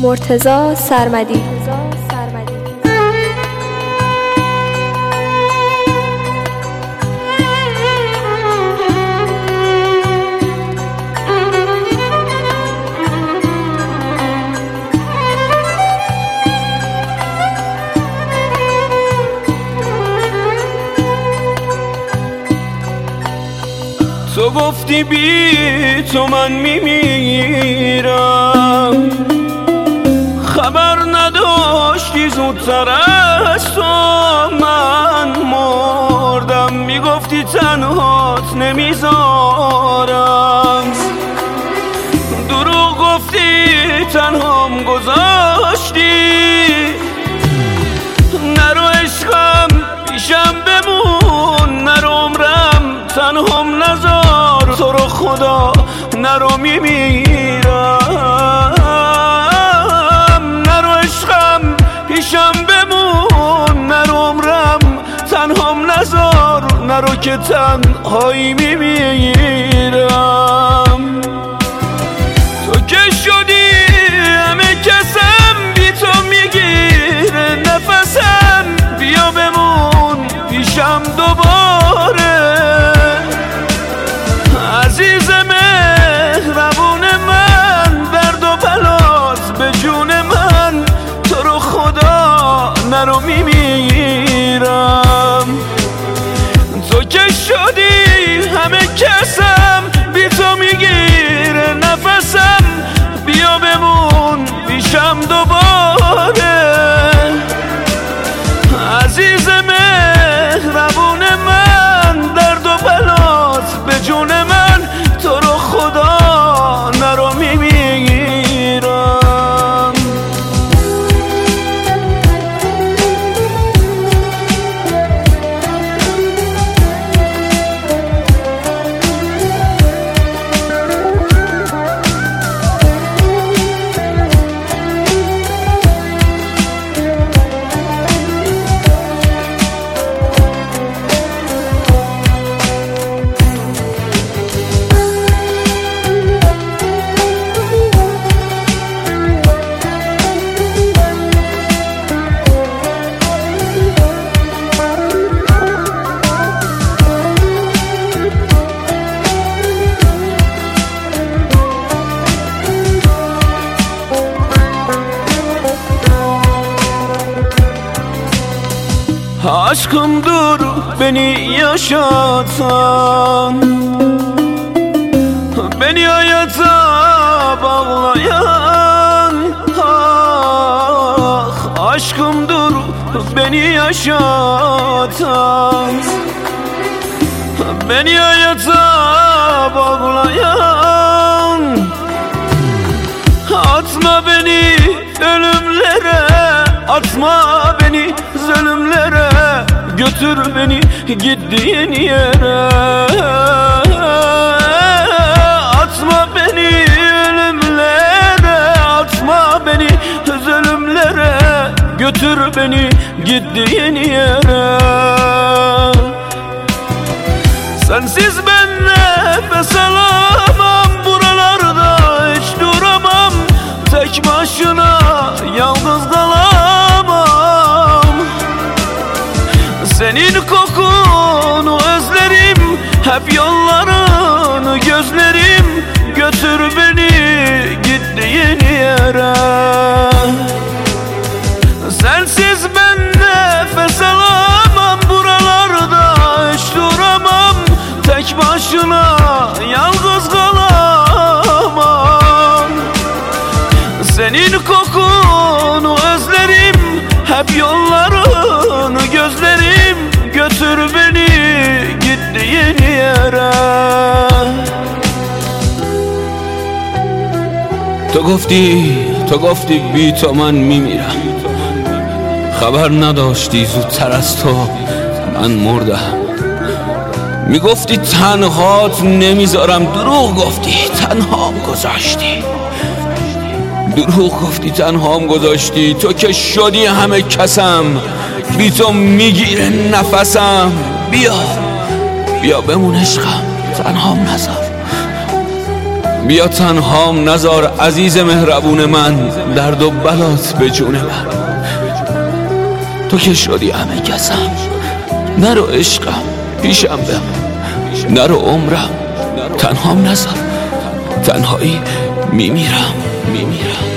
مرتضی سرمدی. تو گفتی بی تو من میمیرم، خبر نداشتی زودتر از تو من مردم. میگفتی تنهات نمیذارم، دروغ گفتی تنهام گذاشتی. نرو عشقم پیشم بمون، نرو عمرم تنهام نذار. تو رو خدا نرو میمیرم، نرو عشقم پیشم بمون، نرو عمرم تنهام نذار. نرو که تنهایی میمیرم. تو که شدی همه کسم، بی تو میگیره نفسم. بیا بمون پیشم دوباره، عزیز مهربون من. درد و بلات به جون من، تو رو خدا نرو میمیرم. تو که شدی همه کسم، بی تو میگیره نفسم. بیا بمون پیشم دوباره، عزیز مهربون من. درد و بلات به جون من، تو رو خدا نرو میمیرم. Aşkımdır beni yaşatan, beni hayata bağlayan. Ah, aşkımdır beni yaşatan, beni hayata bağlayan. Atma beni ölümlere, atma beni zulümlere. Götür beni gittiğin yere, atma beni ölümlere, atma beni zulümlere. Götür beni gittiğin yere. Sensiz ben nefes alamam, buralarda hiç duramam. Tek başına yalnız kalamam. Senin kokunu özlerim, hep yollarını gözlerim. Götür beni gittiğin yere. Sensiz ben nefes alamam, buralarda hiç duramam. Tek başına yalnız kalamam. Senin kokunu özlerim, hep yollarını gözlerim. Götür beni gittiğin yere. تو گفتی بی تو من میمیرم، خبر نداشتی زودتر از تو من مردم. میگفتی تنهات نمیذارم، دروغ گفتی تنهام گذاشتی. دروغ گفتی تنهام گذاشتی. تو که شدی همه کسم، بی تو میگیره نفسم. بیا بمون عشقم تنهام نذار. بیا تنهام نزار عزیز مهربون من، درد و بلات به جون من. تو که شدی همه کسم، نرو عشقم پیشم بمون، نرو عمرم تنهام نزار، تنهایی میمیرم.